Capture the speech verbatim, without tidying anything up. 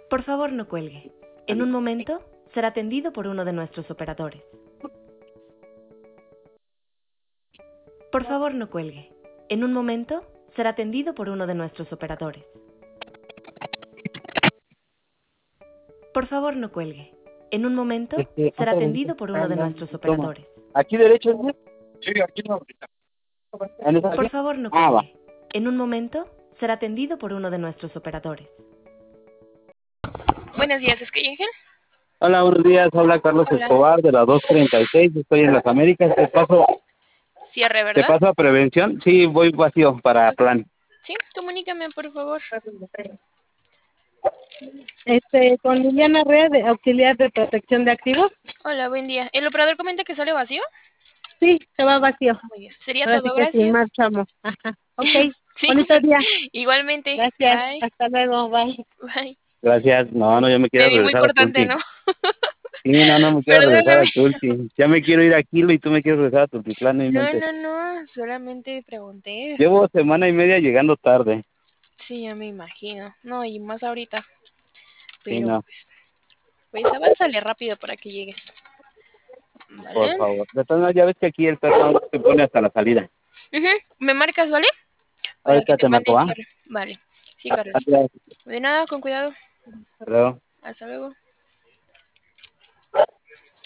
Por favor, no cuelgue. En un momento será atendido por uno de nuestros operadores. Por favor, no cuelgue. En un momento será atendido por uno de nuestros operadores. Por favor, no cuelgue. En un momento Este, será otra vez, atendido por uno de anda, nuestros toma. operadores. ¿Aquí derecho, señor? Sí, aquí no. ¿En esa Por aquí? favor, no Ah, va. cuelgue. En un momento será atendido por uno de nuestros operadores. Buenos días, ¿es que Ángel? Hola, buenos días. Habla Carlos Hola. Escobar de la dos treinta y seis. Estoy en las Américas. Te paso, Cierre, te ¿verdad? paso a prevención. Sí, voy vacío para plan. Sí, comunícame, por favor. Este, con Liliana Rea, de auxiliar de protección de activos. Hola, buen día. ¿El operador comenta que sale vacío? Sí, se va vacío. Muy bien. Sería Ahora sí todo, que sin gracias. marchamos. Ajá. Ok. Sí, Bonito día. igualmente. Gracias. Bye. Hasta luego. Bye. Bye. Gracias. No, no, yo me quiero Me vi muy regresar a cortante, Tulti. ¿no? Sí, no, no me quiero regresar a Perdóname. Tulti. Ya me quiero ir a Kilo y tú me quieres regresar a Tultitlán, no No, inventes. no, no. Solamente pregunté. Llevo semana y media llegando tarde. Sí, ya me imagino. No, y más ahorita. Sí, Pero no, pues, pues avánzale rápido para que llegues. por ¿Vale? favor. De todas maneras, ya ves que aquí el perro se pone hasta la salida. Ujú. ¿Me marcas, vale? Para que Ahorita te te mande marco, el ¿va? cierre. Vale. Sí, Carlos. Gracias. De nada, con cuidado. Hasta luego. Hasta luego.